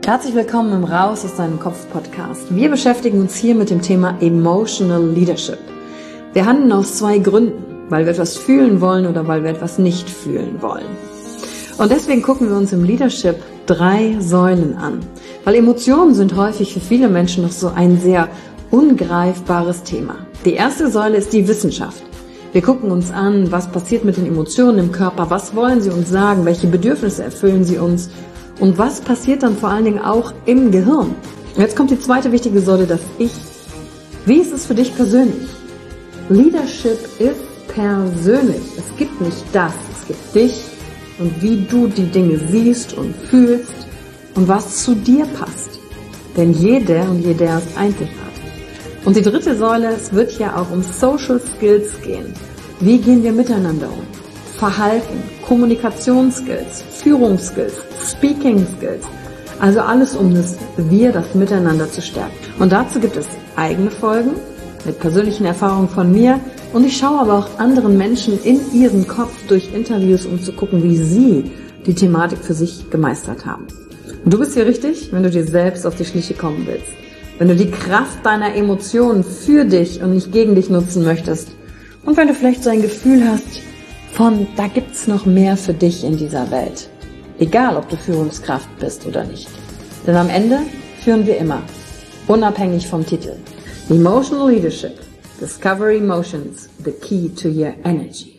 Herzlich willkommen im Raus aus deinem Kopf Podcast. Wir beschäftigen uns hier mit dem Thema Emotional Leadership. Wir handeln aus zwei Gründen, weil wir etwas fühlen wollen oder weil wir etwas nicht fühlen wollen. Und deswegen gucken wir uns im Leadership 3 Säulen an, weil Emotionen sind häufig für viele Menschen noch so ein sehr ungreifbares Thema. Die erste Säule ist die Wissenschaft. Wir gucken uns an, was passiert mit den Emotionen im Körper, was wollen sie uns sagen, welche Bedürfnisse erfüllen sie uns und was passiert dann vor allen Dingen auch im Gehirn. Und jetzt kommt die zweite wichtige Säule, das Ich. Wie ist es für dich persönlich? Leadership ist persönlich. Es gibt nicht das, es gibt dich und wie du die Dinge siehst und fühlst und was zu dir passt. Denn jeder und jeder ist einzigartig. Und die dritte Säule, es wird ja auch um Social Skills gehen. Wie gehen wir miteinander um? Verhalten, Kommunikationsskills, Führungsskills, Speaking Skills. Also alles, um das Miteinander zu stärken. Und dazu gibt es eigene Folgen mit persönlichen Erfahrungen von mir. Und ich schaue aber auch anderen Menschen in ihren Kopf durch Interviews, um zu gucken, wie sie die Thematik für sich gemeistert haben. Und du bist hier richtig, wenn du dir selbst auf die Schliche kommen willst. Wenn du die Kraft deiner Emotionen für dich und nicht gegen dich nutzen möchtest. Und wenn du vielleicht so ein Gefühl hast von, da gibt's noch mehr für dich in dieser Welt. Egal, ob du Führungskraft bist oder nicht. Denn am Ende führen wir immer, unabhängig vom Titel. Emotional Leadership. Discover Emotions, the key to your energy.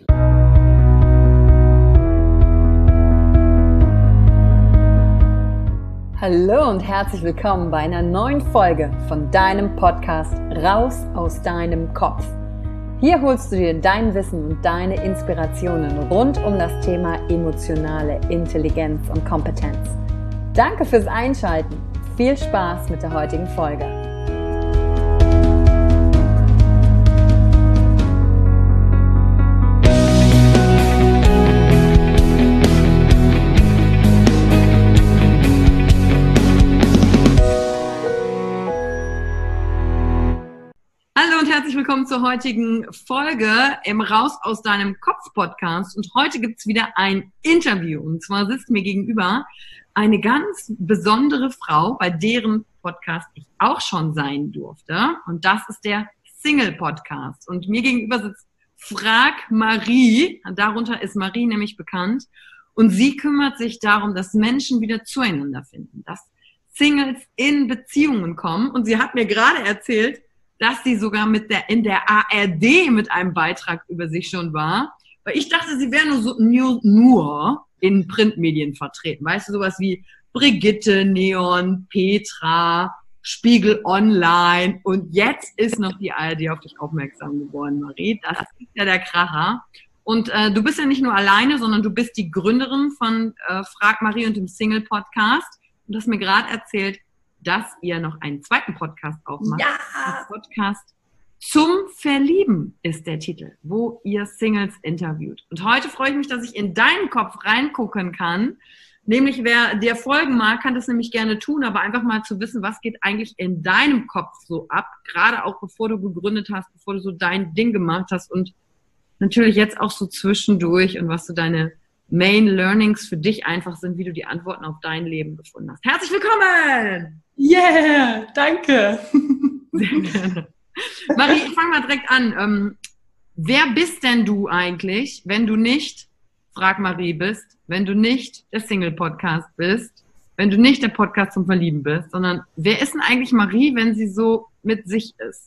Hallo und herzlich willkommen bei einer neuen Folge von deinem Podcast Raus aus deinem Kopf. Hier holst du dir dein Wissen und deine Inspirationen rund um das Thema emotionale Intelligenz und Kompetenz. Danke fürs Einschalten. Viel Spaß mit der heutigen Folge. Hallo und herzlich willkommen zur heutigen Folge im Raus aus deinem Kopf Podcast. Und heute gibt's wieder ein Interview. Und zwar sitzt mir gegenüber eine ganz besondere Frau, bei deren Podcast ich auch schon sein durfte. Und das ist der Single Podcast. Und mir gegenüber sitzt Frag Marie. Darunter ist Marie nämlich bekannt. Und sie kümmert sich darum, dass Menschen wieder zueinander finden, dass Singles in Beziehungen kommen. Und sie hat mir gerade erzählt, dass sie sogar in der ARD mit einem Beitrag über sich schon war. Weil ich dachte, sie wäre nur in Printmedien vertreten. Weißt du, sowas wie Brigitte, Neon, Petra, Spiegel Online. Und jetzt ist noch die ARD auf dich aufmerksam geworden, Marie. Das ist ja der Kracher. Und du bist ja nicht nur alleine, sondern du bist die Gründerin von Frag Marie und dem Single Podcast. Und du hast mir gerade erzählt, dass ihr noch einen zweiten Podcast auch macht. Ja! Der Podcast zum Verlieben ist der Titel, wo ihr Singles interviewt. Und heute freue ich mich, dass ich in deinen Kopf reingucken kann. Nämlich, wer dir folgen mag, kann das nämlich gerne tun, aber einfach mal zu wissen, was geht eigentlich in deinem Kopf so ab, gerade auch bevor du gegründet hast, bevor du so dein Ding gemacht hast und natürlich jetzt auch so zwischendurch und was so deine Main Learnings für dich einfach sind, wie du die Antworten auf dein Leben gefunden hast. Herzlich willkommen! Yeah, danke. Sehr gerne. Marie, ich fange mal direkt an. Wer bist denn du eigentlich, wenn du nicht Frag Marie bist, wenn du nicht der Single-Podcast bist, wenn du nicht der Podcast zum Verlieben bist, sondern wer ist denn eigentlich Marie, wenn sie so mit sich ist?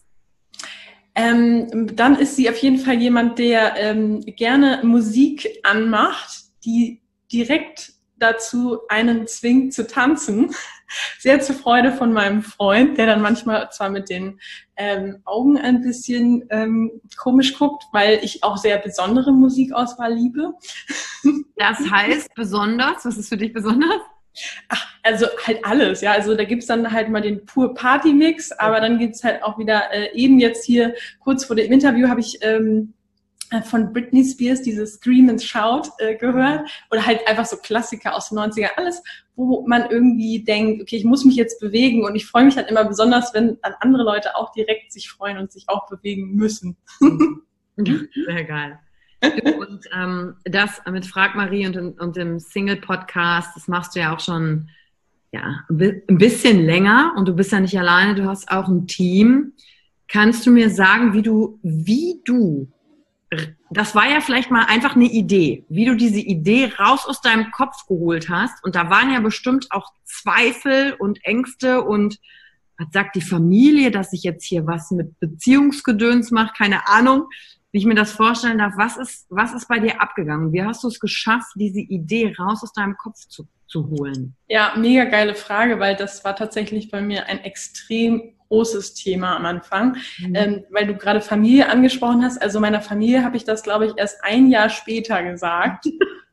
Dann ist sie auf jeden Fall jemand, der gerne Musik anmacht, die direkt dazu einen zwingt zu tanzen. Sehr zur Freude von meinem Freund, der dann manchmal zwar mit den Augen ein bisschen komisch guckt, weil ich auch sehr besondere Musikauswahl liebe. Das heißt besonders? Was ist für dich besonders? Ach, also halt alles, ja. Also da gibt's dann halt mal den pur Party-Mix, aber dann gibt's halt auch wieder, eben jetzt hier kurz vor dem Interview habe ich von Britney Spears dieses Scream and Shout gehört oder halt einfach so Klassiker aus den 90ern, alles, wo man irgendwie denkt, okay, ich muss mich jetzt bewegen und ich freue mich halt immer besonders, wenn dann andere Leute auch direkt sich freuen und sich auch bewegen müssen. Sehr geil. Und das mit Frag Marie und dem Single-Podcast, das machst du ja auch schon ja, ein bisschen länger und du bist ja nicht alleine, du hast auch ein Team. Kannst du mir sagen, wie du, das war ja vielleicht mal einfach eine Idee, wie du diese Idee raus aus deinem Kopf geholt hast und da waren ja bestimmt auch Zweifel und Ängste und was sagt die Familie, dass ich jetzt hier was mit Beziehungsgedöns mache, keine Ahnung, wie ich mir das vorstellen darf. Was ist bei dir abgegangen? Wie hast du es geschafft, diese Idee raus aus deinem Kopf zu holen? Ja, mega geile Frage, weil das war tatsächlich bei mir ein extrem großes Thema am Anfang, weil du gerade Familie angesprochen hast. Also meiner Familie habe ich das, glaube ich, erst ein Jahr später gesagt.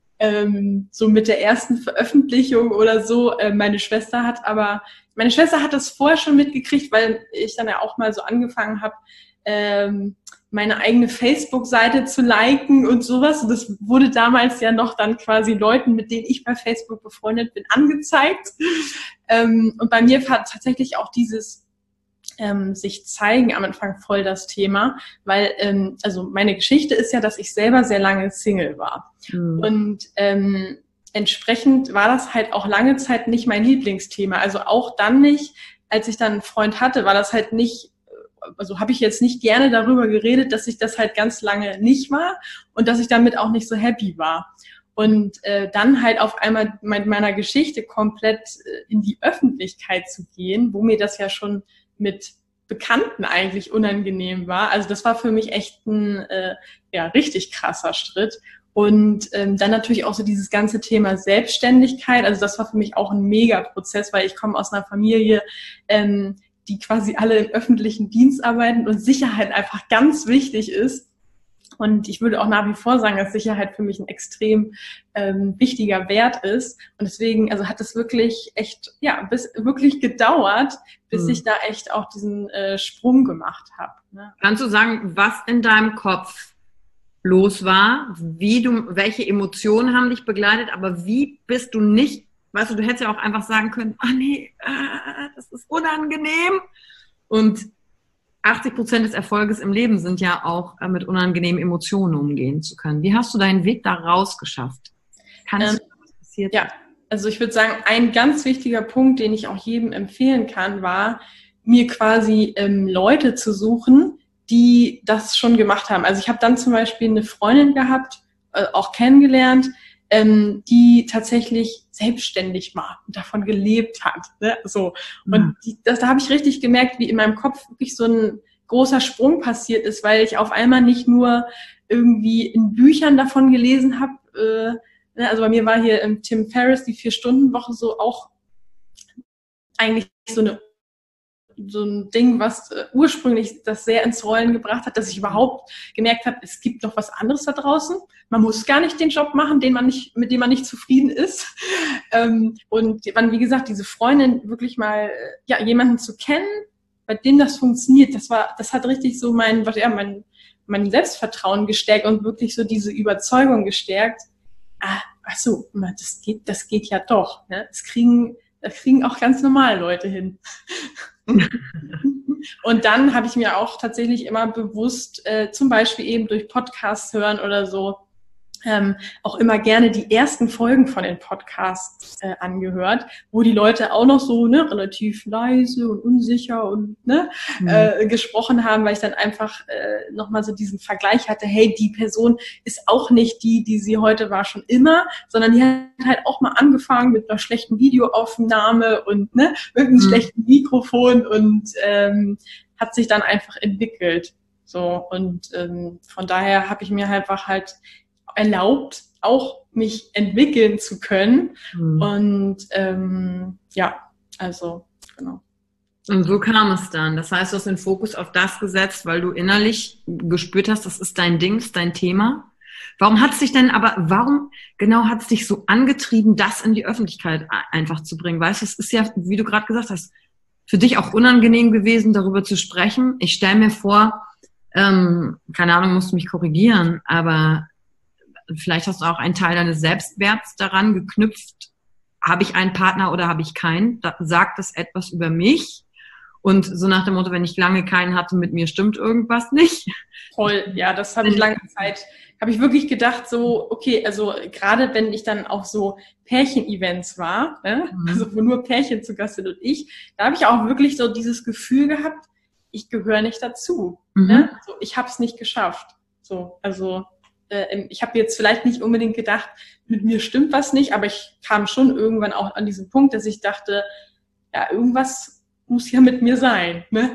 So mit der ersten Veröffentlichung oder so. Meine Schwester hat das vorher schon mitgekriegt, weil ich dann ja auch mal so angefangen habe, meine eigene Facebook-Seite zu liken und sowas. Und das wurde damals ja noch dann quasi Leuten, mit denen ich bei Facebook befreundet bin, angezeigt. Und bei mir war tatsächlich auch dieses sich zeigen am Anfang voll das Thema, weil also meine Geschichte ist ja, dass ich selber sehr lange Single war. Und entsprechend war das halt auch lange Zeit nicht mein Lieblingsthema. Also auch dann nicht, als ich dann einen Freund hatte, war das halt nicht, also habe ich jetzt nicht gerne darüber geredet, dass ich das halt ganz lange nicht war und dass ich damit auch nicht so happy war. Und dann halt auf einmal mit meiner Geschichte komplett in die Öffentlichkeit zu gehen, wo mir das ja schon mit Bekannten eigentlich unangenehm war. Also das war für mich echt ein richtig krasser Schritt. Und dann natürlich auch so dieses ganze Thema Selbstständigkeit. Also das war für mich auch ein Mega-Prozess, weil ich komme aus einer Familie, die quasi alle im öffentlichen Dienst arbeiten und Sicherheit einfach ganz wichtig ist. Und ich würde auch nach wie vor sagen, dass Sicherheit für mich ein extrem wichtiger Wert ist. Und deswegen, also hat es wirklich echt, wirklich gedauert, bis ich da echt auch diesen Sprung gemacht habe. Ne? Kannst du sagen, was in deinem Kopf los war, welche Emotionen haben dich begleitet, aber wie bist du nicht, weißt du hättest ja auch einfach sagen können, das ist unangenehm. Und 80% des Erfolges im Leben sind ja auch mit unangenehmen Emotionen umgehen zu können. Wie hast du deinen Weg da raus geschafft? Was passiert? Ja, also ich würde sagen, ein ganz wichtiger Punkt, den ich auch jedem empfehlen kann, war, mir quasi Leute zu suchen, die das schon gemacht haben. Also ich habe dann zum Beispiel eine Freundin gehabt, auch kennengelernt, die tatsächlich selbstständig war und davon gelebt hat. Ne? So. Und da habe ich richtig gemerkt, wie in meinem Kopf wirklich so ein großer Sprung passiert ist, weil ich auf einmal nicht nur irgendwie in Büchern davon gelesen habe, also bei mir war hier Tim Ferriss, die 4-Stunden-Woche, so auch eigentlich so ein Ding, was ursprünglich das sehr ins Rollen gebracht hat, dass ich überhaupt gemerkt habe, es gibt noch was anderes da draußen. Man muss gar nicht den Job machen, mit dem man nicht zufrieden ist. Und dann, wie gesagt, diese Freundin wirklich mal, jemanden zu kennen, bei dem das funktioniert, das hat richtig so mein Selbstvertrauen gestärkt und wirklich so diese Überzeugung gestärkt. Das geht ja doch. Ne? Das kriegen auch ganz normale Leute hin. Und dann habe ich mir auch tatsächlich immer bewusst, zum Beispiel eben durch Podcasts hören oder so, auch immer gerne die ersten Folgen von den Podcasts angehört, wo die Leute auch noch so relativ leise und unsicher und gesprochen haben, weil ich dann einfach nochmal so diesen Vergleich hatte, hey, die Person ist auch nicht die sie heute war schon immer, sondern die hat halt auch mal angefangen mit einer schlechten Videoaufnahme und mit einem schlechten Mikrofon und hat sich dann einfach entwickelt. So, und von daher habe ich mir einfach halt erlaubt, auch mich entwickeln zu können. Und genau. Und so kam es dann. Das heißt, du hast den Fokus auf das gesetzt, weil du innerlich gespürt hast, das ist dein Ding, das ist dein Thema. Warum genau hat es dich so angetrieben, das in die Öffentlichkeit einfach zu bringen? Weißt du, es ist ja, wie du gerade gesagt hast, für dich auch unangenehm gewesen, darüber zu sprechen. Ich stelle mir vor, keine Ahnung, musst du mich korrigieren, aber vielleicht hast du auch einen Teil deines Selbstwerts daran geknüpft. Habe ich einen Partner oder habe ich keinen? Sagt das etwas über mich? Und so nach dem Motto, wenn ich lange keinen hatte, mit mir stimmt irgendwas nicht. Voll, ja, das habe ich lange Zeit, habe ich wirklich gedacht, so, okay, also gerade wenn ich dann auf so Pärchen-Events war, ne? Also wo nur Pärchen zu Gast sind und ich, da habe ich auch wirklich so dieses Gefühl gehabt, ich gehöre nicht dazu. Ne? Also ich habe es nicht geschafft. So, also ich habe jetzt vielleicht nicht unbedingt gedacht, mit mir stimmt was nicht, aber ich kam schon irgendwann auch an diesen Punkt, dass ich dachte, ja, irgendwas muss ja mit mir sein. Ne?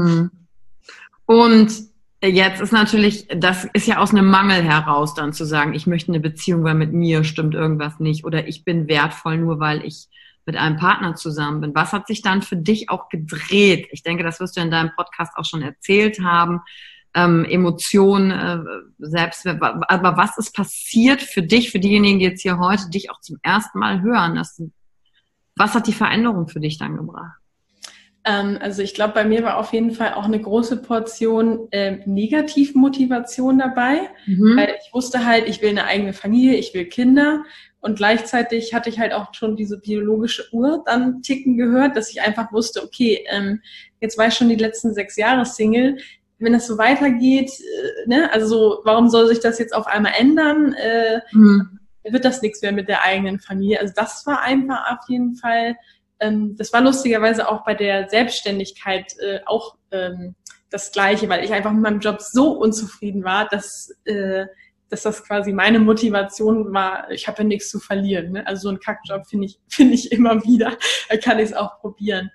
Und jetzt ist natürlich, das ist ja aus einem Mangel heraus dann zu sagen, ich möchte eine Beziehung, weil mit mir stimmt irgendwas nicht oder ich bin wertvoll nur, weil ich mit einem Partner zusammen bin. Was hat sich dann für dich auch gedreht? Ich denke, das wirst du in deinem Podcast auch schon erzählt haben. Emotionen, Selbstwert. Aber was ist passiert für dich, für diejenigen, die jetzt hier heute dich auch zum ersten Mal hören? Was hat die Veränderung für dich dann gebracht? Also ich glaube, bei mir war auf jeden Fall auch eine große Portion Negativmotivation dabei, weil ich wusste halt, ich will eine eigene Familie, ich will Kinder und gleichzeitig hatte ich halt auch schon diese biologische Uhr dann ticken gehört, dass ich einfach wusste, okay, jetzt war ich schon die letzten 6 Jahre Single, wenn das so weitergeht, ne, also warum soll sich das jetzt auf einmal ändern, wird das nichts mehr mit der eigenen Familie. Also das war einfach auf jeden Fall, das war lustigerweise auch bei der Selbstständigkeit auch das Gleiche, weil ich einfach mit meinem Job so unzufrieden war, dass das quasi meine Motivation war, ich habe ja nichts zu verlieren. Ne? Also so einen Kackjob finde ich immer wieder, da kann ich es auch probieren.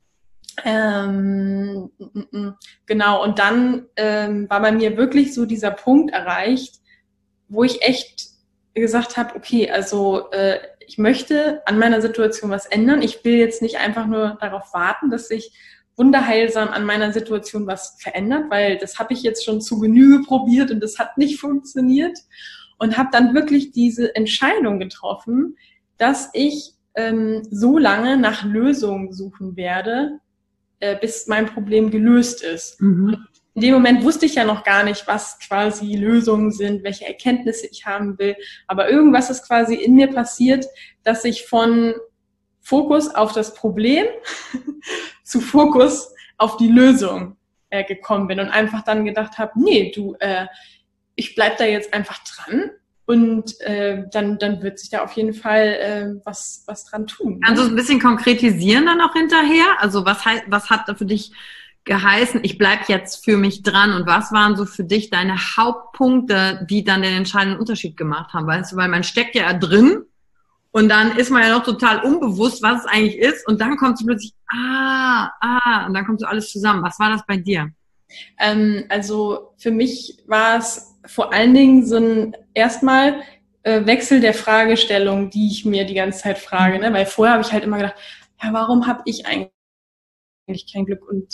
Genau, und dann war bei mir wirklich so dieser Punkt erreicht, wo ich echt gesagt habe, okay, also ich möchte an meiner Situation was ändern. Ich will jetzt nicht einfach nur darauf warten, dass sich wunderheilsam an meiner Situation was verändert, weil das habe ich jetzt schon zu Genüge probiert und das hat nicht funktioniert. Und habe dann wirklich diese Entscheidung getroffen, dass ich so lange nach Lösungen suchen werde, bis mein Problem gelöst ist. Und in dem Moment wusste ich ja noch gar nicht, was quasi Lösungen sind, welche Erkenntnisse ich haben will. Aber irgendwas ist quasi in mir passiert, dass ich von Fokus auf das Problem zu Fokus auf die Lösung gekommen bin und einfach dann gedacht habe, nee, ich bleib da jetzt einfach dran und dann wird sich da auf jeden Fall was dran tun. Kannst du es ein bisschen konkretisieren dann auch hinterher? Also was hat da für dich geheißen, ich bleib jetzt für mich dran und was waren so für dich deine Hauptpunkte, die dann den entscheidenden Unterschied gemacht haben? Weißt du, weil man steckt ja drin und dann ist man ja noch total unbewusst, was es eigentlich ist und dann kommt so plötzlich, und dann kommt so alles zusammen. Was war das bei dir? Also für mich war es vor allen Dingen so ein erstmal Wechsel der Fragestellung, die ich mir die ganze Zeit frage, ne? Weil vorher habe ich halt immer gedacht, ja, warum habe ich eigentlich kein Glück und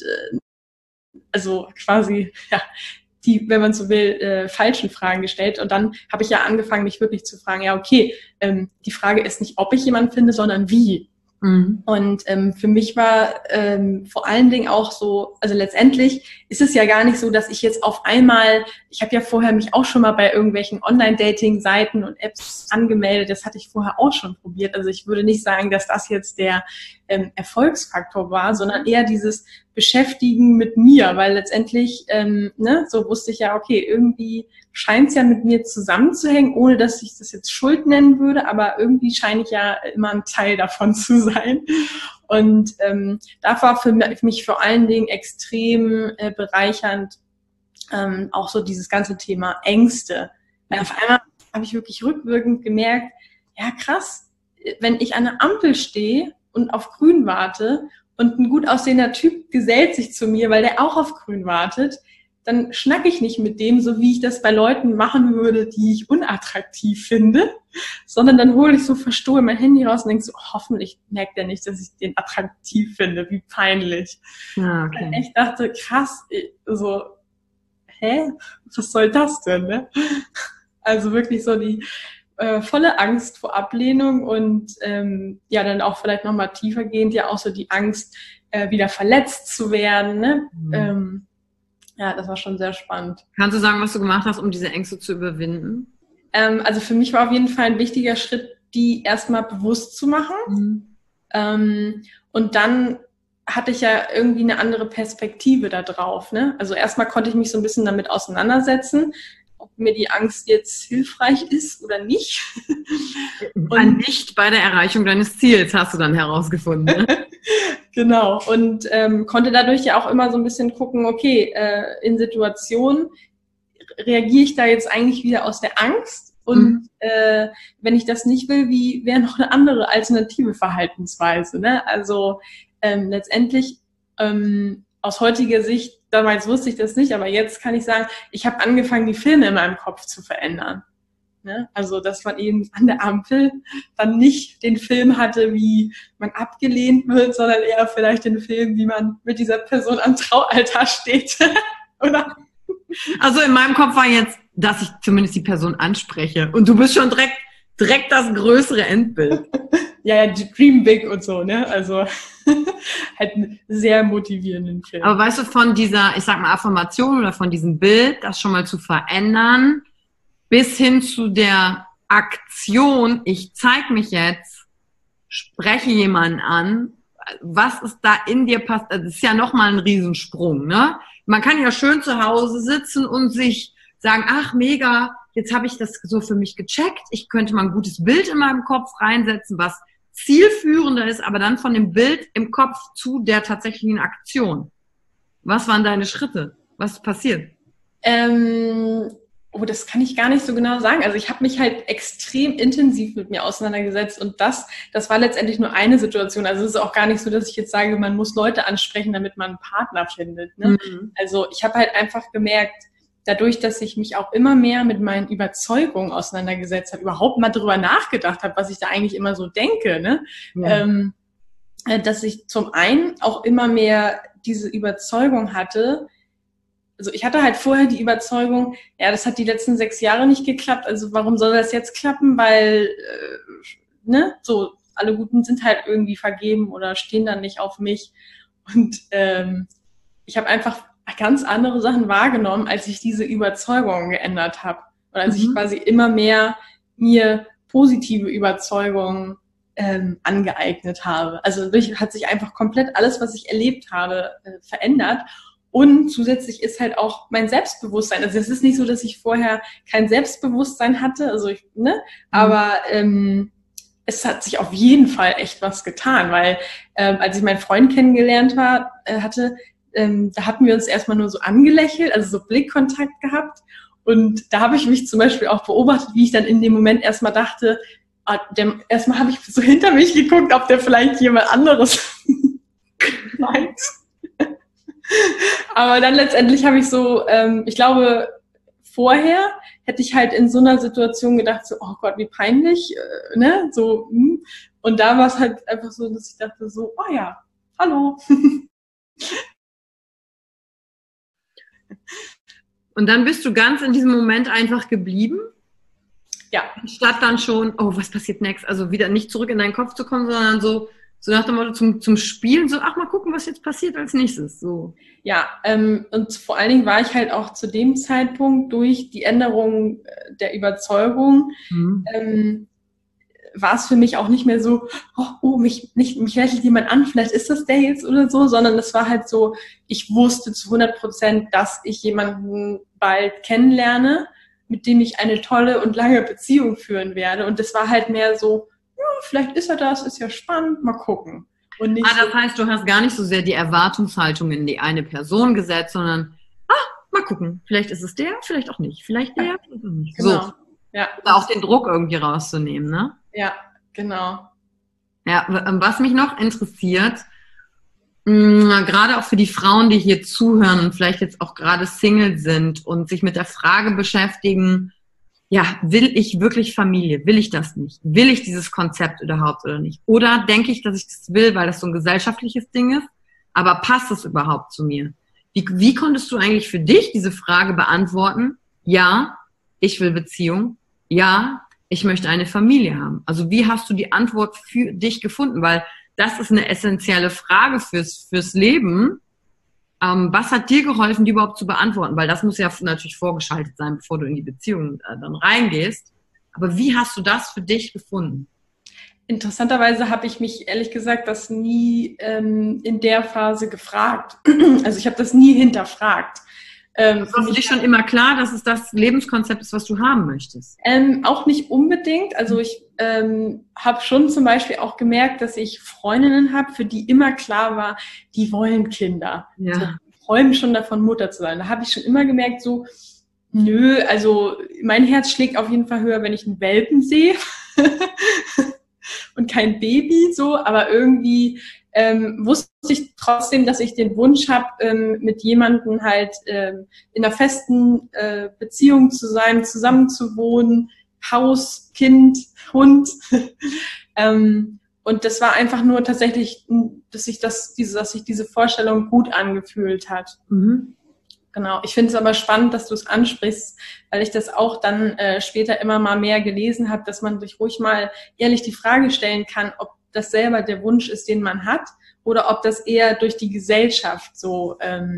also quasi, ja, die, wenn man so will, falschen Fragen gestellt. Und dann habe ich ja angefangen, mich wirklich zu fragen, ja, okay, die Frage ist nicht, ob ich jemanden finde, sondern wie. Und für mich war vor allen Dingen auch so, also letztendlich ist es ja gar nicht so, dass ich jetzt auf einmal, ich habe ja vorher mich auch schon mal bei irgendwelchen Online-Dating-Seiten und Apps angemeldet, das hatte ich vorher auch schon probiert. Also ich würde nicht sagen, dass das jetzt der Erfolgsfaktor war, sondern eher dieses Beschäftigen mit mir, weil letztendlich, so wusste ich ja, okay, irgendwie scheint es ja mit mir zusammenzuhängen, ohne dass ich das jetzt Schuld nennen würde, aber irgendwie scheine ich ja immer ein Teil davon zu sein. Und da war für mich vor allen Dingen extrem bereichernd auch so dieses ganze Thema Ängste. Weil auf einmal habe ich wirklich rückwirkend gemerkt, ja krass, wenn ich an der Ampel stehe und auf Grün warte und ein gut aussehender Typ gesellt sich zu mir, weil der auch auf Grün wartet, dann schnacke ich nicht mit dem, so wie ich das bei Leuten machen würde, die ich unattraktiv finde, sondern dann hole ich so verstohlen mein Handy raus und denke so, hoffentlich merkt er nicht, dass ich den attraktiv finde, wie peinlich. Ja, okay. Und ich dachte, krass, so, was soll das denn, ne? Also wirklich so die volle Angst vor Ablehnung und dann auch vielleicht nochmal tiefergehend ja auch so die Angst, wieder verletzt zu werden, ne? Ja, das war schon sehr spannend. Kannst du sagen, was du gemacht hast, um diese Ängste zu überwinden? Also für mich war auf jeden Fall ein wichtiger Schritt, die erstmal bewusst zu machen. Und dann hatte ich ja irgendwie eine andere Perspektive da drauf, ne? Also erstmal konnte ich mich so ein bisschen damit auseinandersetzen, ob mir die Angst jetzt hilfreich ist oder nicht. Und nicht bei der Erreichung deines Ziels, hast du dann herausgefunden, ne? Genau. Und konnte dadurch ja auch immer so ein bisschen gucken, okay, in Situationen reagiere ich da jetzt eigentlich wieder aus der Angst? Und wenn ich das nicht will, wie wäre noch eine andere alternative Verhaltensweise? Ne? Also letztendlich aus heutiger Sicht, damals wusste ich das nicht, aber jetzt kann ich sagen, ich habe angefangen, die Filme in meinem Kopf zu verändern. Ne? Also dass man eben an der Ampel dann nicht den Film hatte, wie man abgelehnt wird, sondern eher vielleicht den Film, wie man mit dieser Person am Traualtar steht. Oder? Also in meinem Kopf war jetzt, dass ich zumindest die Person anspreche. Und du bist schon direkt das größere Endbild. Ja, Dream Big und so, ne? Also halt einen sehr motivierenden Film. Aber weißt du, von dieser, ich sag mal, Affirmation oder von diesem Bild, das schon mal zu verändern, bis hin zu der Aktion, ich zeig mich jetzt, spreche jemanden an, was ist da in dir passiert? Das ist ja nochmal ein Riesensprung, ne? Man kann ja schön zu Hause sitzen und sich sagen, ach mega, jetzt habe ich das so für mich gecheckt. Ich könnte mal ein gutes Bild in meinem Kopf reinsetzen, was zielführender ist, aber dann von dem Bild im Kopf zu der tatsächlichen Aktion. Was waren deine Schritte? Was ist passiert? Oh, das kann ich gar nicht so genau sagen. Also ich habe mich halt extrem intensiv mit mir auseinandergesetzt und das war letztendlich nur eine Situation. Also es ist auch gar nicht so, dass ich jetzt sage, man muss Leute ansprechen, damit man einen Partner findet. Ne? Mhm. Also ich habe halt einfach gemerkt, dadurch, dass ich mich auch immer mehr mit meinen Überzeugungen auseinandergesetzt habe, überhaupt mal drüber nachgedacht habe, was ich da eigentlich immer so denke, ne? Ja. Dass ich zum einen auch immer mehr diese Überzeugung hatte. Also ich hatte halt vorher die Überzeugung, ja, das hat die letzten 6 Jahre nicht geklappt, also warum soll das jetzt klappen, weil, ne, so, alle Guten sind halt irgendwie vergeben oder stehen dann nicht auf mich. Und ich habe einfach ganz andere Sachen wahrgenommen, als ich diese Überzeugungen geändert habe. Und als ich quasi immer mehr mir positive Überzeugungen angeeignet habe. Also dadurch hat sich einfach komplett alles, was ich erlebt habe, verändert. Und zusätzlich ist halt auch mein Selbstbewusstsein. Also es ist nicht so, dass ich vorher kein Selbstbewusstsein hatte, also aber es hat sich auf jeden Fall echt was getan, weil als ich meinen Freund kennengelernt hatte, da hatten wir uns erstmal nur so angelächelt, also so Blickkontakt gehabt. Und da habe ich mich zum Beispiel auch beobachtet, wie ich dann in dem Moment erstmal dachte, erstmal habe ich so hinter mich geguckt, ob der vielleicht jemand anderes meint. Aber dann letztendlich habe ich so, ich glaube, vorher hätte ich halt in so einer Situation gedacht, so, oh Gott, wie peinlich, ne, so, und da war es halt einfach so, dass ich dachte so, oh ja, hallo. Und dann bist du ganz in diesem Moment einfach geblieben? Ja. Statt dann schon, oh, was passiert next? Also wieder nicht zurück in deinen Kopf zu kommen, sondern so nach dem Motto zum Spielen, so, ach, mal gucken, was jetzt passiert als nächstes, so. Ja, und vor allen Dingen war ich halt auch zu dem Zeitpunkt durch die Änderung der Überzeugung, war es für mich auch nicht mehr so, mich lächelt jemand an, vielleicht ist das der jetzt oder so, sondern es war halt so, ich wusste zu 100%, dass ich jemanden bald kennenlerne, mit dem ich eine tolle und lange Beziehung führen werde. Und das war halt mehr so, ja, vielleicht ist er das, ist ja spannend, mal gucken. Und nicht das heißt, du hast gar nicht so sehr die Erwartungshaltung in die eine Person gesetzt, sondern, mal gucken, vielleicht ist es der, vielleicht auch nicht, vielleicht der, vielleicht auch nicht. Genau. So. Ja. Oder auch den Druck irgendwie rauszunehmen, ne? Ja, genau. Ja, was mich noch interessiert, gerade auch für die Frauen, die hier zuhören und vielleicht jetzt auch gerade Single sind und sich mit der Frage beschäftigen, ja, will ich wirklich Familie? Will ich das nicht? Will ich dieses Konzept überhaupt oder nicht? Oder denke ich, dass ich das will, weil das so ein gesellschaftliches Ding ist, aber passt es überhaupt zu mir? Wie konntest du eigentlich für dich diese Frage beantworten? Ja, ich will Beziehung. Ja, ich möchte eine Familie haben. Also wie hast du die Antwort für dich gefunden? Weil das ist eine essentielle Frage fürs Leben. Was hat dir geholfen, die überhaupt zu beantworten? Weil das muss ja natürlich vorgeschaltet sein, bevor du in die Beziehung dann reingehst. Aber wie hast du das für dich gefunden? Interessanterweise habe ich mich ehrlich gesagt das nie in der Phase gefragt. Also ich habe das nie hinterfragt. Das war für dich schon immer klar, dass es das Lebenskonzept ist, was du haben möchtest? Auch nicht unbedingt. Also ich habe schon zum Beispiel auch gemerkt, dass ich Freundinnen habe, für die immer klar war, die wollen Kinder. Ja. So, träumen schon davon, Mutter zu sein. Da habe ich schon immer gemerkt, so, nö, also mein Herz schlägt auf jeden Fall höher, wenn ich einen Welpen sehe und kein Baby, so, aber irgendwie wusste ich trotzdem, dass ich den Wunsch habe, mit jemandem halt in einer festen Beziehung zu sein, zusammen zu wohnen, Haus, Kind, Hund. Und das war einfach nur tatsächlich, dass sich diese Vorstellung gut angefühlt hat. Mhm. Genau. Ich finde es aber spannend, dass du es ansprichst, weil ich das auch dann später immer mal mehr gelesen habe, dass man sich ruhig mal ehrlich die Frage stellen kann, ob das selber der Wunsch ist, den man hat, oder ob das eher durch die Gesellschaft so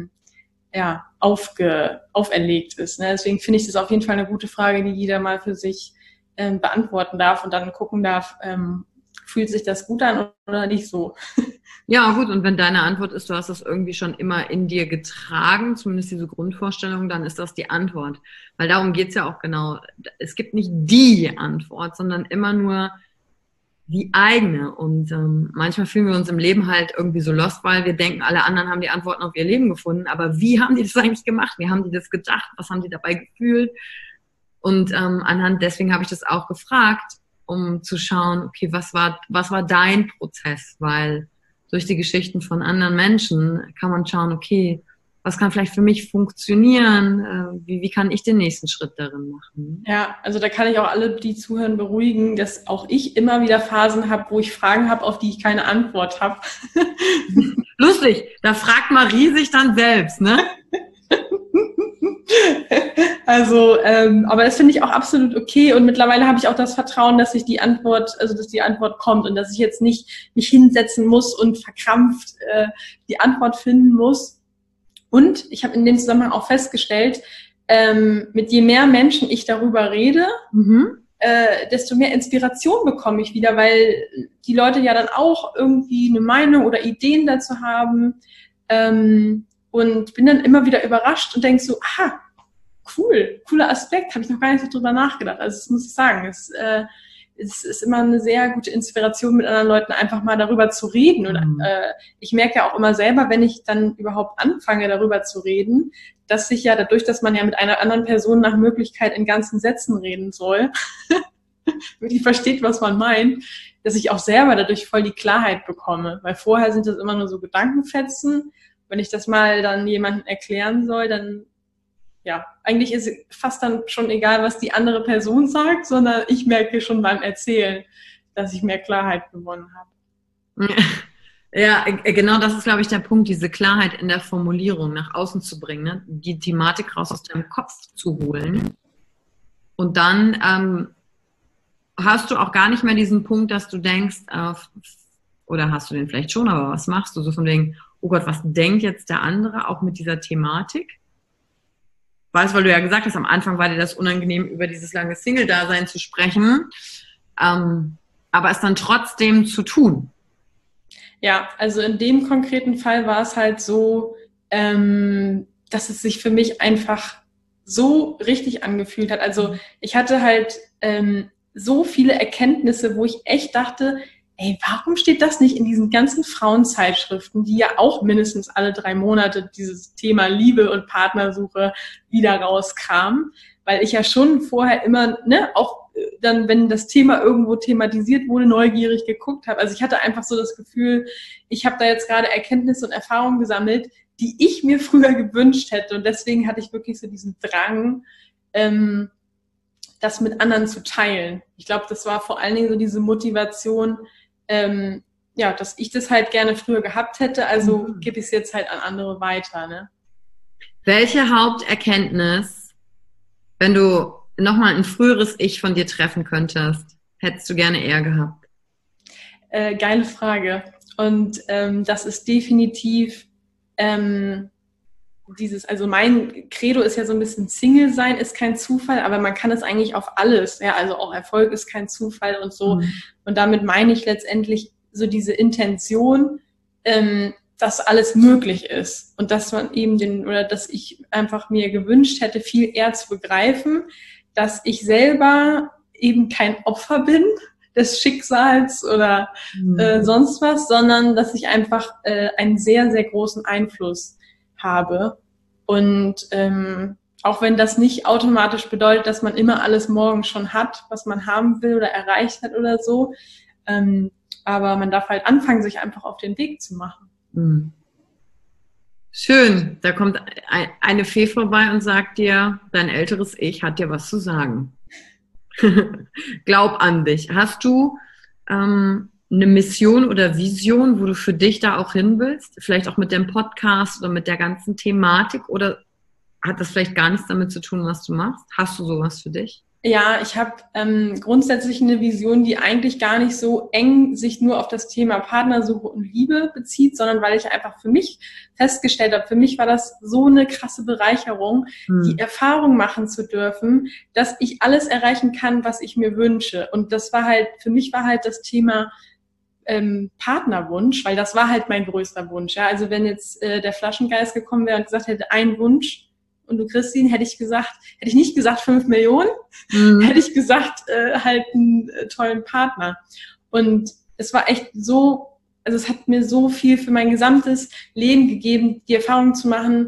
auferlegt ist. Ne? Deswegen finde ich das auf jeden Fall eine gute Frage, die jeder mal für sich beantworten darf und dann gucken darf, fühlt sich das gut an oder nicht so. Ja, gut, und wenn deine Antwort ist, du hast das irgendwie schon immer in dir getragen, zumindest diese Grundvorstellung, dann ist das die Antwort. Weil darum geht's ja auch genau. Es gibt nicht die Antwort, sondern immer nur die eigene. Und manchmal fühlen wir uns im Leben halt irgendwie so lost, weil wir denken, alle anderen haben die Antworten auf ihr Leben gefunden. Aber wie haben die das eigentlich gemacht? Wie haben die das gedacht? Was haben die dabei gefühlt? Und deswegen habe ich das auch gefragt, um zu schauen, okay, was war dein Prozess? Weil durch die Geschichten von anderen Menschen kann man schauen, okay, was kann vielleicht für mich funktionieren? Wie kann ich den nächsten Schritt darin machen? Ja, also da kann ich auch alle, die zuhören, beruhigen, dass auch ich immer wieder Phasen habe, wo ich Fragen habe, auf die ich keine Antwort habe. Lustig, da fragt Marie sich dann selbst, ne? Also, aber das finde ich auch absolut okay und mittlerweile habe ich auch das Vertrauen, dass die Antwort kommt und dass ich jetzt nicht mich hinsetzen muss und verkrampft die Antwort finden muss. Und ich habe in dem Zusammenhang auch festgestellt, mit je mehr Menschen ich darüber rede, desto mehr Inspiration bekomme ich wieder, weil die Leute ja dann auch irgendwie eine Meinung oder Ideen dazu haben und bin dann immer wieder überrascht und denke so, aha, cooler Aspekt, habe ich noch gar nicht so drüber nachgedacht. Also das muss ich sagen, es ist immer eine sehr gute Inspiration, mit anderen Leuten einfach mal darüber zu reden. Und ich merke ja auch immer selber, wenn ich dann überhaupt anfange, darüber zu reden, dass sich ja dadurch, dass man ja mit einer anderen Person nach Möglichkeit in ganzen Sätzen reden soll, die versteht, was man meint, dass ich auch selber dadurch voll die Klarheit bekomme. Weil vorher sind das immer nur so Gedankenfetzen. Wenn ich das mal dann jemandem erklären soll, dann ja, eigentlich ist fast dann schon egal, was die andere Person sagt, sondern ich merke schon beim Erzählen, dass ich mehr Klarheit gewonnen habe. Ja, genau das ist, glaube ich, der Punkt, diese Klarheit in der Formulierung nach außen zu bringen, ne? Die Thematik raus aus deinem Kopf zu holen. Und dann hast du auch gar nicht mehr diesen Punkt, dass du denkst, oder hast du den vielleicht schon, aber was machst du? So von wegen, oh Gott, was denkt jetzt der andere auch mit dieser Thematik? Weißt, weil du ja gesagt hast, am Anfang war dir das unangenehm, über dieses lange Single-Dasein zu sprechen, aber es dann trotzdem zu tun. Ja, also in dem konkreten Fall war es halt so, dass es sich für mich einfach so richtig angefühlt hat. Also ich hatte halt so viele Erkenntnisse, wo ich echt dachte, ey, warum steht das nicht in diesen ganzen Frauenzeitschriften, die ja auch mindestens alle 3 Monate dieses Thema Liebe und Partnersuche wieder rauskam? Weil ich ja schon vorher immer, auch dann, wenn das Thema irgendwo thematisiert wurde, neugierig geguckt habe. Also ich hatte einfach so das Gefühl, ich habe da jetzt gerade Erkenntnisse und Erfahrungen gesammelt, die ich mir früher gewünscht hätte. Und deswegen hatte ich wirklich so diesen Drang, das mit anderen zu teilen. Ich glaube, das war vor allen Dingen so diese Motivation, dass ich das halt gerne früher gehabt hätte, also gebe ich es jetzt halt an andere weiter. Ne? Welche Haupterkenntnis, wenn du nochmal ein früheres Ich von dir treffen könntest, hättest du gerne eher gehabt? Geile Frage. Und das ist definitiv also mein Credo ist ja so ein bisschen Single sein ist kein Zufall, aber man kann es eigentlich auf alles, ja, also auch Erfolg ist kein Zufall und so. Und damit meine ich letztendlich so diese Intention, dass alles möglich ist und dass man eben dass ich einfach mir gewünscht hätte, viel eher zu begreifen, dass ich selber eben kein Opfer bin des Schicksals oder sonst was, sondern dass ich einfach einen sehr, sehr großen Einfluss habe. Und auch wenn das nicht automatisch bedeutet, dass man immer alles morgen schon hat, was man haben will oder erreicht hat oder so, aber man darf halt anfangen, sich einfach auf den Weg zu machen. Schön, da kommt eine Fee vorbei und sagt dir, dein älteres Ich hat dir was zu sagen. Glaub an dich. Hast du eine Mission oder Vision, wo du für dich da auch hin willst? Vielleicht auch mit dem Podcast oder mit der ganzen Thematik? Oder hat das vielleicht gar nichts damit zu tun, was du machst? Hast du sowas für dich? Ja, ich habe grundsätzlich eine Vision, die eigentlich gar nicht so eng sich nur auf das Thema Partnersuche und Liebe bezieht, sondern weil ich einfach für mich festgestellt habe, für mich war das so eine krasse Bereicherung, die Erfahrung machen zu dürfen, dass ich alles erreichen kann, was ich mir wünsche. Und das war halt, für mich war halt das Thema Partnerwunsch, weil das war halt mein größter Wunsch. Ja? Also wenn jetzt der Flaschengeist gekommen wäre und gesagt hätte, ein Wunsch, und du kriegst ihn, hätte ich nicht gesagt 5 Millionen, hätte ich gesagt, halt einen tollen Partner. Und es war echt so, also es hat mir so viel für mein gesamtes Leben gegeben, die Erfahrung zu machen,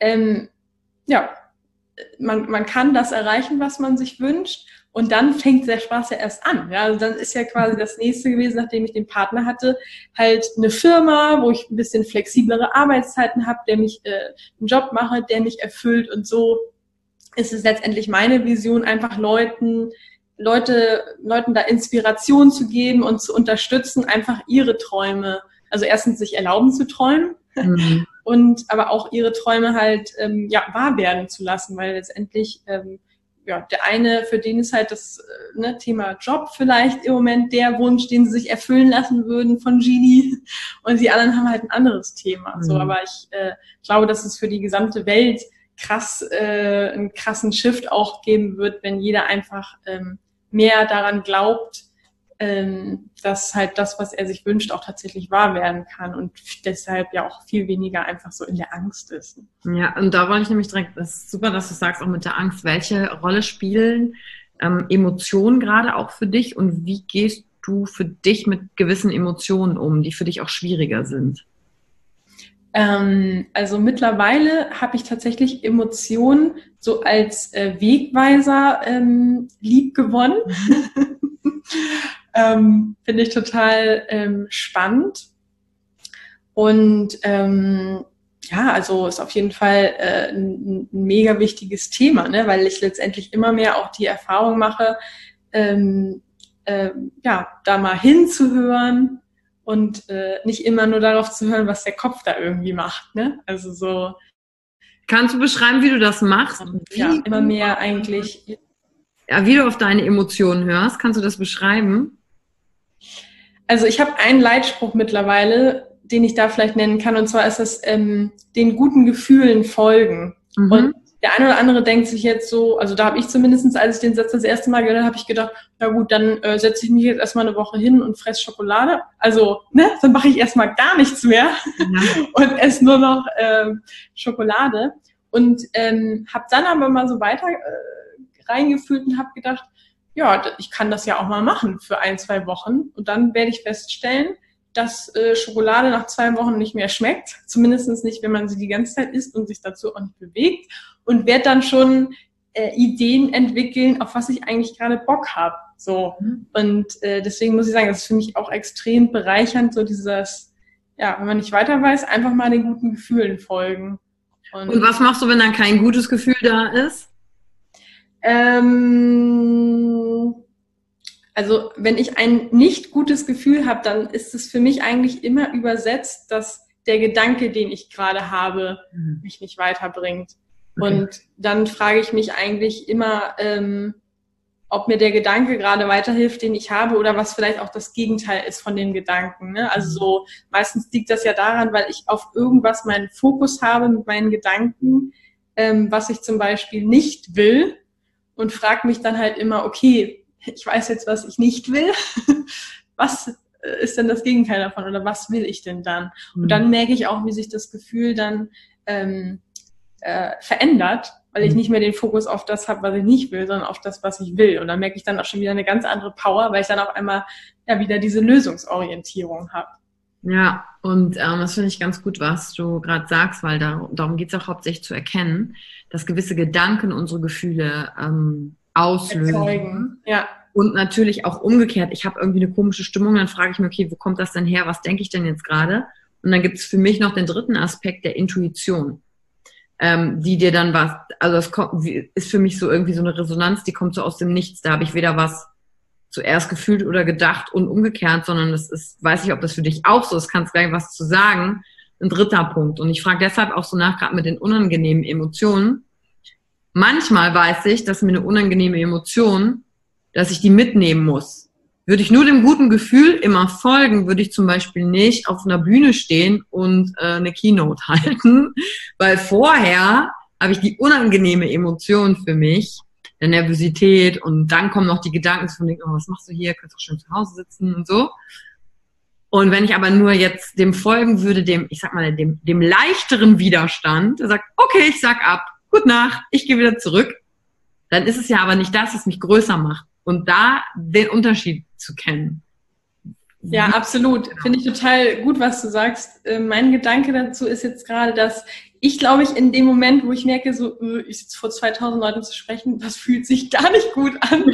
man kann das erreichen, was man sich wünscht. Und dann fängt der Spaß ja erst an. Ja, also dann ist ja quasi das nächste gewesen, nachdem ich den Partner hatte, halt eine Firma, wo ich ein bisschen flexiblere Arbeitszeiten habe, der mich einen Job mache, der mich erfüllt. Und so ist es letztendlich meine Vision, einfach Leuten da Inspiration zu geben und zu unterstützen, einfach ihre Träume, also erstens sich erlauben zu träumen und aber auch ihre Träume halt wahr werden zu lassen, weil letztendlich der eine, für den ist halt das Thema Job vielleicht im Moment der Wunsch, den sie sich erfüllen lassen würden von Genie. Und die anderen haben halt ein anderes Thema. So, aber ich glaube, dass es für die gesamte Welt einen krassen Shift auch geben wird, wenn jeder einfach mehr daran glaubt, dass halt das, was er sich wünscht, auch tatsächlich wahr werden kann und deshalb ja auch viel weniger einfach so in der Angst ist. Ja, und da wollte ich nämlich direkt, das ist super, dass du sagst, auch mit der Angst, welche Rolle spielen Emotionen gerade auch für dich und wie gehst du für dich mit gewissen Emotionen um, die für dich auch schwieriger sind? Also mittlerweile habe ich tatsächlich Emotionen so als Wegweiser lieb gewonnen. Finde ich total spannend. Und also ist auf jeden Fall ein mega wichtiges Thema, ne? Weil ich letztendlich immer mehr auch die Erfahrung mache, da mal hinzuhören und nicht immer nur darauf zu hören, was der Kopf da irgendwie macht, ne? Also so. Kannst du beschreiben, wie du das machst? Ja, immer mehr eigentlich. Ja, wie du auf deine Emotionen hörst, kannst du das beschreiben? Also ich habe einen Leitspruch mittlerweile, den ich da vielleicht nennen kann, und zwar ist das den guten Gefühlen folgen. Und der eine oder andere denkt sich jetzt so, also da habe ich zumindest, als ich den Satz das erste Mal gehört habe, habe ich gedacht, na gut, dann setze ich mich jetzt erstmal eine Woche hin und fresse Schokolade. Also, dann mache ich erstmal gar nichts mehr und esse nur noch Schokolade. Und habe dann aber mal so weiter reingefühlt und habe gedacht, ja, ich kann das ja auch mal machen für 1-2 Wochen. Und dann werde ich feststellen, dass Schokolade nach 2 Wochen nicht mehr schmeckt. Zumindest nicht, wenn man sie die ganze Zeit isst und sich dazu auch nicht bewegt. Und werde dann schon Ideen entwickeln, auf was ich eigentlich gerade Bock habe. So. Und deswegen muss ich sagen, das ist für mich auch extrem bereichernd, so dieses, wenn man nicht weiter weiß, einfach mal den guten Gefühlen folgen. Und was machst du, wenn dann kein gutes Gefühl da ist? Also wenn ich ein nicht gutes Gefühl habe, dann ist es für mich eigentlich immer übersetzt, dass der Gedanke, den ich gerade habe, mich nicht weiterbringt. Okay. Und dann frage ich mich eigentlich immer, ob mir der Gedanke gerade weiterhilft, den ich habe, oder was vielleicht auch das Gegenteil ist von den Gedanken. Ne? Also so meistens liegt das ja daran, weil ich auf irgendwas meinen Fokus habe mit meinen Gedanken, was ich zum Beispiel nicht will, und frage mich dann halt immer, okay, ich weiß jetzt, was ich nicht will. Was ist denn das Gegenteil davon, oder was will ich denn dann? Und dann merke ich auch, wie sich das Gefühl dann verändert, weil ich nicht mehr den Fokus auf das habe, was ich nicht will, sondern auf das, was ich will. Und dann merke ich dann auch schon wieder eine ganz andere Power, weil ich dann auf einmal ja wieder diese Lösungsorientierung habe. Ja, und das finde ich ganz gut, was du gerade sagst, weil darum geht es auch hauptsächlich zu erkennen, dass gewisse Gedanken unsere Gefühle auslösen. Erzeugen. Ja. Und natürlich auch umgekehrt, ich habe irgendwie eine komische Stimmung, dann frage ich mich, okay, wo kommt das denn her, was denke ich denn jetzt gerade? Und dann gibt es für mich noch den dritten Aspekt der Intuition, die dir dann was, also das kommt, ist für mich so irgendwie so eine Resonanz, die kommt so aus dem Nichts, da habe ich weder was zuerst gefühlt oder gedacht und umgekehrt, sondern das ist, weiß ich, ob das für dich auch so ist, kannst gleich was zu sagen. Ein dritter Punkt. Und ich frage deshalb auch so nach, gerade mit den unangenehmen Emotionen. Manchmal weiß ich, dass mir eine unangenehme Emotion, dass ich die mitnehmen muss. Würde ich nur dem guten Gefühl immer folgen, würde ich zum Beispiel nicht auf einer Bühne stehen und eine Keynote halten, weil vorher habe ich die unangenehme Emotion für mich, der Nervosität, und dann kommen noch die Gedanken von oh, was machst du hier, kannst doch schön zu Hause sitzen und so. Und wenn ich aber nur jetzt dem folgen würde, dem leichteren Widerstand, der sagt, okay, ich sag ab, gut Nacht, ich gehe wieder zurück, dann ist es ja aber nicht das, was mich größer macht. Und da den Unterschied zu kennen. Ja, absolut. Finde ich total gut, was du sagst. Mein Gedanke dazu ist jetzt gerade, dass ich, glaube ich, in dem Moment, wo ich merke, so, ich sitze vor 2000 Leuten zu sprechen, das fühlt sich gar nicht gut an.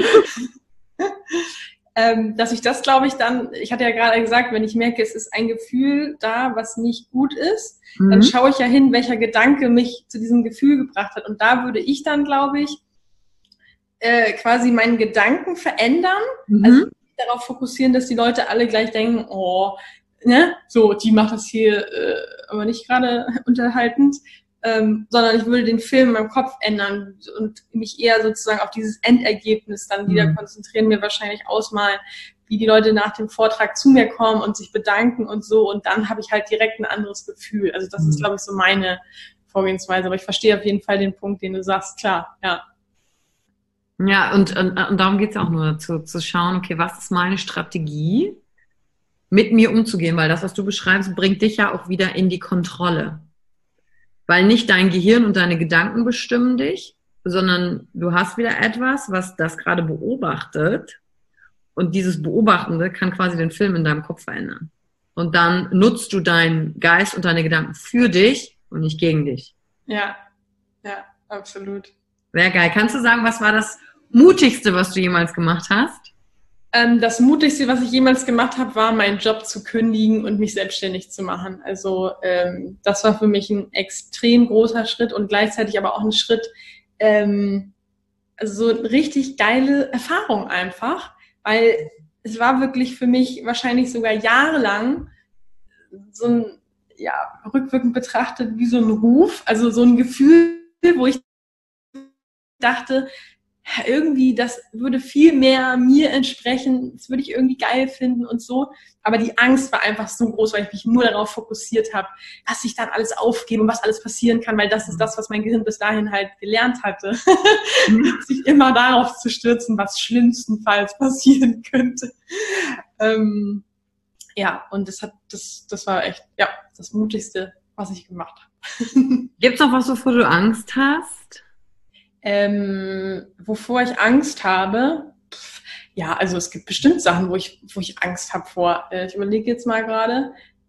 Dass ich das, glaube ich, dann, ich hatte ja gerade gesagt, wenn ich merke, es ist ein Gefühl da, was nicht gut ist, dann schaue ich ja hin, welcher Gedanke mich zu diesem Gefühl gebracht hat. Und da würde ich dann, glaube ich, quasi meinen Gedanken verändern, also darauf fokussieren, dass die Leute alle gleich denken, oh, ne, so, die macht das hier aber nicht gerade unterhaltend, sondern ich würde den Film in meinem Kopf ändern und mich eher sozusagen auf dieses Endergebnis dann wieder konzentrieren, mir wahrscheinlich ausmalen, wie die Leute nach dem Vortrag zu mir kommen und sich bedanken und so, und dann habe ich halt direkt ein anderes Gefühl. Also das ist, glaube ich, so meine Vorgehensweise, aber ich verstehe auf jeden Fall den Punkt, den du sagst, klar, ja. Ja, und darum geht's auch nur, zu schauen, okay, was ist meine Strategie, mit mir umzugehen, weil das, was du beschreibst, bringt dich ja auch wieder in die Kontrolle. Weil nicht dein Gehirn und deine Gedanken bestimmen dich, sondern du hast wieder etwas, was das gerade beobachtet, und dieses Beobachtende kann quasi den Film in deinem Kopf verändern. Und dann nutzt du deinen Geist und deine Gedanken für dich und nicht gegen dich. Ja, absolut. Sehr geil. Kannst du sagen, was war das Mutigste, was du jemals gemacht hast? Das Mutigste, was ich jemals gemacht habe, war, meinen Job zu kündigen und mich selbstständig zu machen. Also das war für mich ein extrem großer Schritt und gleichzeitig aber auch ein Schritt, also so eine richtig geile Erfahrung einfach, weil es war wirklich für mich wahrscheinlich sogar jahrelang so ein, ja, rückwirkend betrachtet wie so ein Ruf, also so ein Gefühl, wo ich dachte, irgendwie, das würde viel mehr mir entsprechen, das würde ich irgendwie geil finden und so. Aber die Angst war einfach so groß, weil ich mich nur darauf fokussiert habe, dass ich dann alles aufgebe und was alles passieren kann, weil das ist das, was mein Gehirn bis dahin halt gelernt hatte. Sich immer darauf zu stürzen, was schlimmstenfalls passieren könnte. Ja, und das war echt, ja, das Mutigste, was ich gemacht habe. Gibt's noch was, wovor du Angst hast? Wovor ich Angst habe, ja, also es gibt bestimmt Sachen, wo ich Angst habe vor. Ich überlege jetzt mal gerade.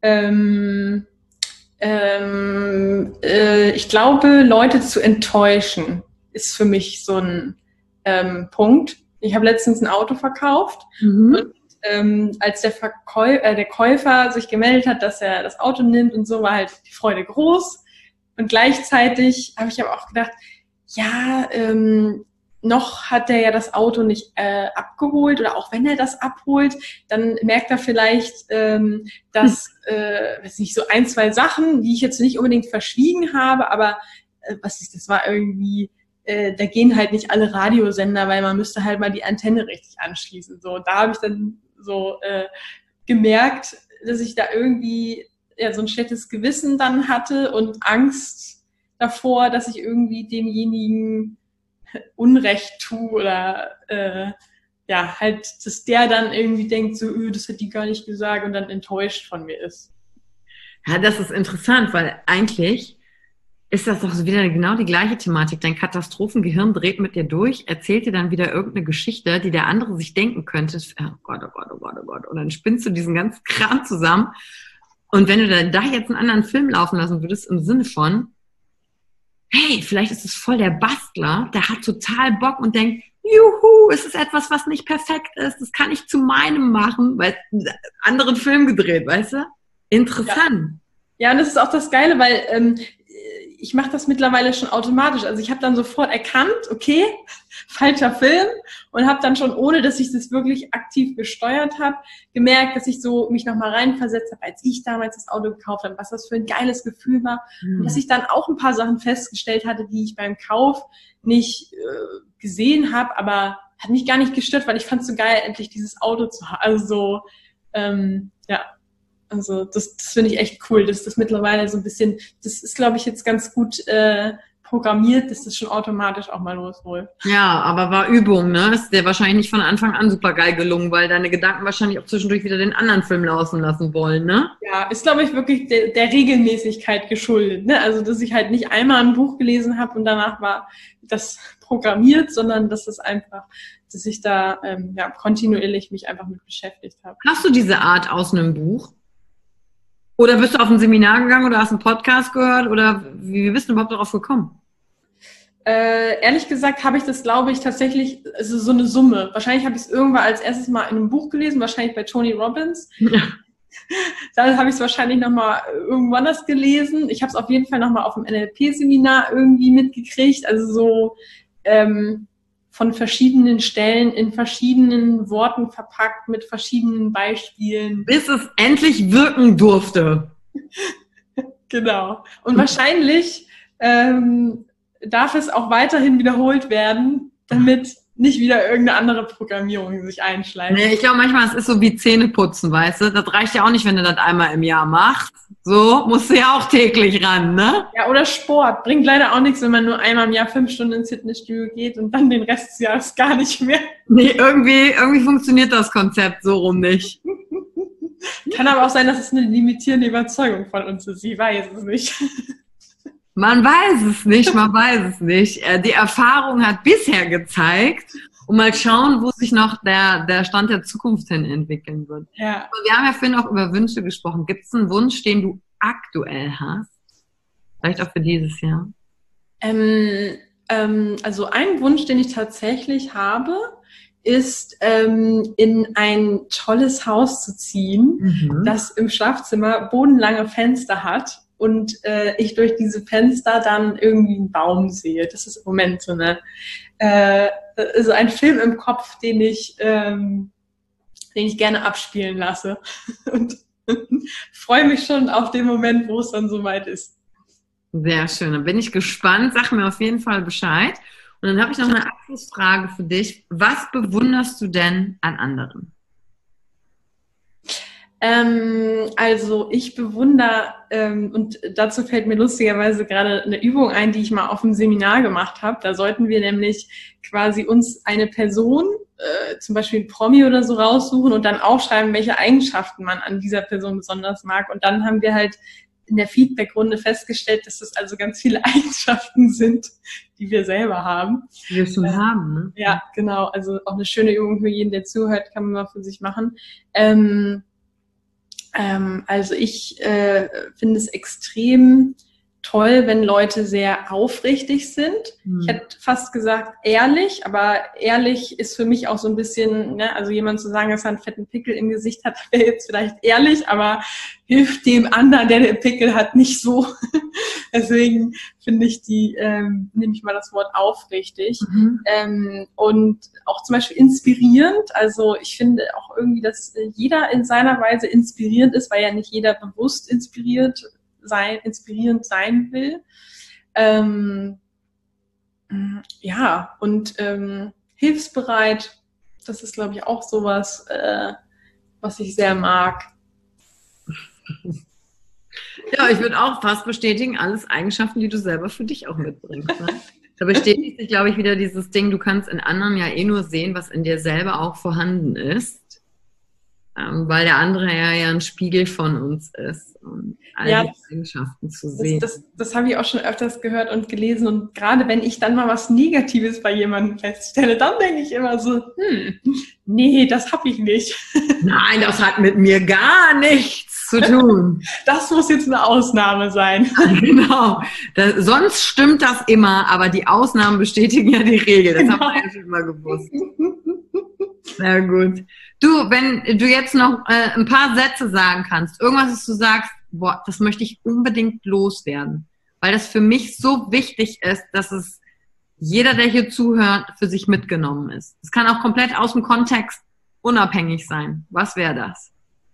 Ich glaube, Leute zu enttäuschen, ist für mich so ein Punkt. Ich habe letztens ein Auto verkauft und als der Käufer sich gemeldet hat, dass er das Auto nimmt und so, war halt die Freude groß. Und gleichzeitig habe ich aber auch gedacht, ja, noch hat er ja das Auto nicht abgeholt, oder auch wenn er das abholt, dann merkt er vielleicht, dass, weiß nicht, so 1, 2 Sachen, die ich jetzt nicht unbedingt verschwiegen habe, aber das war irgendwie da gehen halt nicht alle Radiosender, weil man müsste halt mal die Antenne richtig anschließen. So, und da habe ich dann so gemerkt, dass ich da irgendwie so ein schlechtes Gewissen dann hatte und Angst davor, dass ich irgendwie demjenigen Unrecht tue oder halt, dass der dann irgendwie denkt, so, das hat die gar nicht gesagt und dann enttäuscht von mir ist. Ja, das ist interessant, weil eigentlich ist das doch wieder genau die gleiche Thematik. Dein Katastrophengehirn dreht mit dir durch, erzählt dir dann wieder irgendeine Geschichte, die der andere sich denken könnte. Oh Gott, oh Gott, oh Gott, oh Gott. Und dann spinnst du diesen ganzen Kram zusammen. Und wenn du da jetzt einen anderen Film laufen lassen würdest, im Sinne von, hey, vielleicht ist es voll der Bastler, der hat total Bock und denkt, juhu, es ist etwas, was nicht perfekt ist, das kann ich zu meinem machen, weil anderen Film gedreht, weißt du? Interessant. Ja, und das ist auch das Geile, weil ich mache das mittlerweile schon automatisch. Also ich habe dann sofort erkannt, okay, falscher Film, und habe dann schon, ohne dass ich das wirklich aktiv gesteuert habe, gemerkt, dass ich so mich nochmal reinversetzt habe, als ich damals das Auto gekauft habe, was das für ein geiles Gefühl war. Und dass ich dann auch ein paar Sachen festgestellt hatte, die ich beim Kauf nicht gesehen habe, aber hat mich gar nicht gestört, weil ich fand es so geil, endlich dieses Auto zu haben. Also Also das finde ich echt cool, dass das mittlerweile so ein bisschen, das ist, glaube ich, jetzt ganz gut programmiert, dass das schon automatisch auch mal losholt. Ja, aber war Übung, ne? Ist dir wahrscheinlich nicht von Anfang an super geil gelungen, weil deine Gedanken wahrscheinlich auch zwischendurch wieder den anderen Film laufen lassen wollen, ne? Ja, ist, glaube ich, wirklich der Regelmäßigkeit geschuldet, ne? Also, dass ich halt nicht einmal ein Buch gelesen habe und danach war das programmiert, sondern dass es einfach, dass ich da kontinuierlich mich einfach mit beschäftigt habe. Hast du diese Art aus einem Buch? Oder bist du auf ein Seminar gegangen oder hast einen Podcast gehört? Oder wie bist du überhaupt darauf gekommen? Ehrlich gesagt habe ich das, glaube ich, tatsächlich, also so eine Summe. Wahrscheinlich habe ich es irgendwann als erstes mal in einem Buch gelesen, wahrscheinlich bei Tony Robbins. Ja. Dann habe ich es wahrscheinlich nochmal irgendwo anders gelesen. Ich habe es auf jeden Fall nochmal auf dem NLP-Seminar irgendwie mitgekriegt. Also so von verschiedenen Stellen in verschiedenen Worten verpackt mit verschiedenen Beispielen. Bis es endlich wirken durfte. Genau. Und wahrscheinlich darf es auch weiterhin wiederholt werden, damit nicht wieder irgendeine andere Programmierung sich einschleicht. Nee, ich glaube manchmal, es ist so wie Zähneputzen, weißt du? Das reicht ja auch nicht, wenn du das einmal im Jahr machst. So, musst du ja auch täglich ran, ne? Ja, oder Sport. Bringt leider auch nichts, wenn man nur einmal im Jahr 5 Stunden ins Fitnessstudio geht und dann den Rest des Jahres gar nicht mehr. Nee, irgendwie funktioniert das Konzept so rum nicht. Kann aber auch sein, dass es eine limitierende Überzeugung von uns ist. Ich weiß es nicht. Man weiß es nicht. Die Erfahrung hat bisher gezeigt und mal schauen, wo sich noch der Stand der Zukunft hin entwickeln wird. Ja. Aber wir haben ja vorhin auch über Wünsche gesprochen. Gibt es einen Wunsch, den du aktuell hast? Vielleicht auch für dieses Jahr? Also ein Wunsch, den ich tatsächlich habe, ist in ein tolles Haus zu ziehen, das im Schlafzimmer bodenlange Fenster hat. Und ich durch diese Fenster dann irgendwie einen Baum sehe. Das ist im Moment so so ein Film im Kopf, den ich gerne abspielen lasse. Und freue mich schon auf den Moment, wo es dann soweit ist. Sehr schön. Dann bin ich gespannt. Sag mir auf jeden Fall Bescheid. Und dann habe ich noch eine Abschlussfrage für dich. Was bewunderst du denn an anderen? Also ich bewundere, und dazu fällt mir lustigerweise gerade eine Übung ein, die ich mal auf dem Seminar gemacht habe. Da sollten wir nämlich quasi uns eine Person, zum Beispiel ein Promi oder so, raussuchen und dann aufschreiben, welche Eigenschaften man an dieser Person besonders mag. Und dann haben wir halt in der Feedback-Runde festgestellt, dass das also ganz viele Eigenschaften sind, die wir selber haben. Die wir schon haben, ne? Ja, genau. Also auch eine schöne Übung für jeden, der zuhört, kann man mal für sich machen. Also ich finde es extrem toll, wenn Leute sehr aufrichtig sind. Ich hätte fast gesagt ehrlich, aber ehrlich ist für mich auch so ein bisschen, ne, also jemand zu sagen, dass er einen fetten Pickel im Gesicht hat, wäre jetzt vielleicht ehrlich, aber hilft dem anderen, der den Pickel hat, nicht so. Deswegen finde ich nehme ich mal das Wort aufrichtig. Und auch zum Beispiel inspirierend. Also ich finde auch irgendwie, dass jeder in seiner Weise inspirierend ist, weil ja nicht jeder bewusst inspirierend sein will. Ja, und hilfsbereit, das ist, glaube ich, auch sowas, was ich sehr mag. Ja, ich würde auch fast bestätigen, alles Eigenschaften, die du selber für dich auch mitbringst. Ne? Da bestätigt sich, glaube ich, wieder dieses Ding, du kannst in anderen ja nur sehen, was in dir selber auch vorhanden ist. Weil der andere ja ein Spiegel von uns ist und all die Eigenschaften zu sehen. Das habe ich auch schon öfters gehört und gelesen, und gerade wenn ich dann mal was Negatives bei jemandem feststelle, dann denke ich immer so, nee, das habe ich nicht. Nein, das hat mit mir gar nichts zu tun. Das muss jetzt eine Ausnahme sein. Genau, sonst stimmt das immer, aber die Ausnahmen bestätigen ja die Regel, das haben wir ja schon immer gewusst. Sehr gut. Du, wenn du jetzt noch ein paar Sätze sagen kannst, irgendwas, was du sagst, boah, das möchte ich unbedingt loswerden, weil das für mich so wichtig ist, dass es jeder, der hier zuhört, für sich mitgenommen ist. Es kann auch komplett aus dem Kontext unabhängig sein. Was wäre das?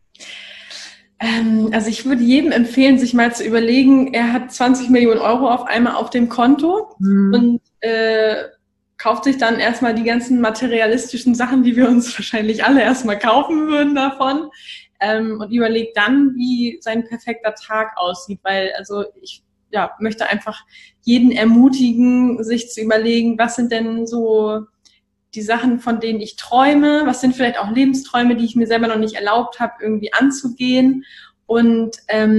Also ich würde jedem empfehlen, sich mal zu überlegen, er hat 20 Millionen Euro auf einmal auf dem Konto und kauft sich dann erstmal die ganzen materialistischen Sachen, die wir uns wahrscheinlich alle erstmal kaufen würden davon, und überlegt dann, wie sein perfekter Tag aussieht, weil also ich möchte einfach jeden ermutigen, sich zu überlegen, was sind denn so die Sachen, von denen ich träume, was sind vielleicht auch Lebensträume, die ich mir selber noch nicht erlaubt habe, irgendwie anzugehen, und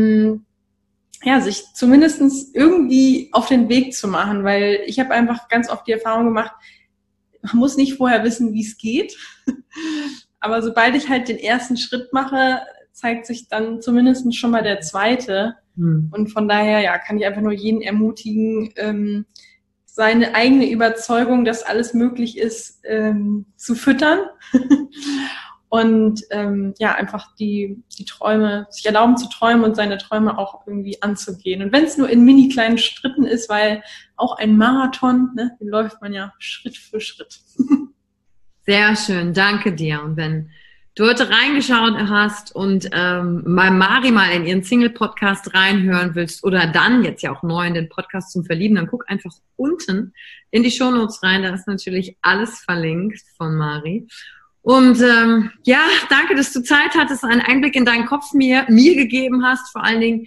sich zumindest irgendwie auf den Weg zu machen, weil ich habe einfach ganz oft die Erfahrung gemacht, man muss nicht vorher wissen, wie es geht, aber sobald ich halt den ersten Schritt mache, zeigt sich dann zumindest schon mal der zweite, und von daher kann ich einfach nur jeden ermutigen, seine eigene Überzeugung, dass alles möglich ist, zu füttern und einfach die Träume, sich erlauben zu träumen und seine Träume auch irgendwie anzugehen. Und wenn es nur in mini kleinen Schritten ist, weil auch ein Marathon, ne, den läuft man ja Schritt für Schritt. Sehr schön, danke dir. Und wenn du heute reingeschaut hast und mal Mari mal in ihren Single-Podcast reinhören willst oder dann jetzt ja auch neu in den Podcast zum Verlieben, dann guck einfach unten in die Shownotes rein, da ist natürlich alles verlinkt von Mari. Und danke, dass du Zeit hattest, einen Einblick in deinen Kopf mir gegeben hast, vor allen Dingen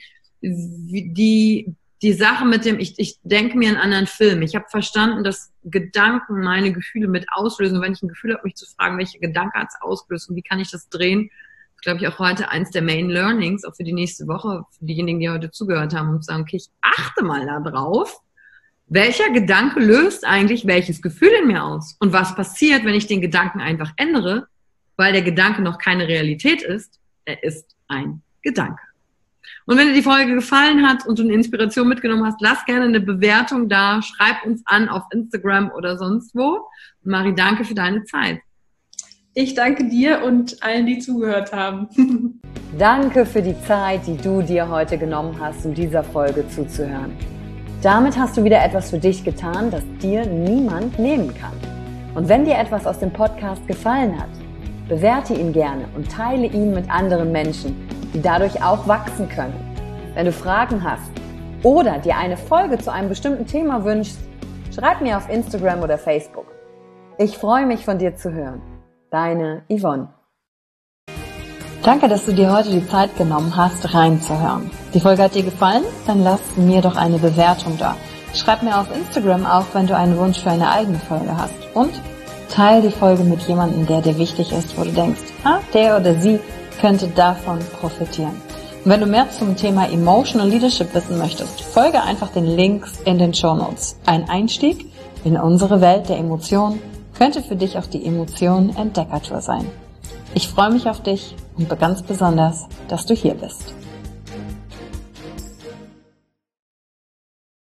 die Sache mit dem, ich denke mir einen anderen Film. Ich habe verstanden, dass Gedanken meine Gefühle mit auslösen. Und wenn ich ein Gefühl habe, mich zu fragen, welche Gedanke hat es ausgelöst und wie kann ich das drehen, das ist, glaube ich, auch heute eins der Main Learnings, auch für die nächste Woche, für diejenigen, die heute zugehört haben, und sagen, okay, ich achte mal da drauf, welcher Gedanke löst eigentlich welches Gefühl in mir aus? Und was passiert, wenn ich den Gedanken einfach ändere, weil der Gedanke noch keine Realität ist? Er ist ein Gedanke. Und wenn dir die Folge gefallen hat und du eine Inspiration mitgenommen hast, lass gerne eine Bewertung da, schreib uns an auf Instagram oder sonst wo. Und Mari, danke für deine Zeit. Ich danke dir und allen, die zugehört haben. Danke für die Zeit, die du dir heute genommen hast, um dieser Folge zuzuhören. Damit hast du wieder etwas für dich getan, das dir niemand nehmen kann. Und wenn dir etwas aus dem Podcast gefallen hat, bewerte ihn gerne und teile ihn mit anderen Menschen, die dadurch auch wachsen können. Wenn du Fragen hast oder dir eine Folge zu einem bestimmten Thema wünschst, schreib mir auf Instagram oder Facebook. Ich freue mich, von dir zu hören. Deine Yvonne. Danke, dass du dir heute die Zeit genommen hast, reinzuhören. Die Folge hat dir gefallen? Dann lass mir doch eine Bewertung da. Schreib mir auf Instagram auch, wenn du einen Wunsch für eine eigene Folge hast. Und teile die Folge mit jemandem, der dir wichtig ist, wo du denkst, der oder sie könnte davon profitieren. Und wenn du mehr zum Thema Emotional Leadership wissen möchtest, folge einfach den Links in den Shownotes. Ein Einstieg in unsere Welt der Emotionen könnte für dich auch die Emotionen-Entdeckertour sein. Ich freue mich auf dich und ganz besonders, dass du hier bist.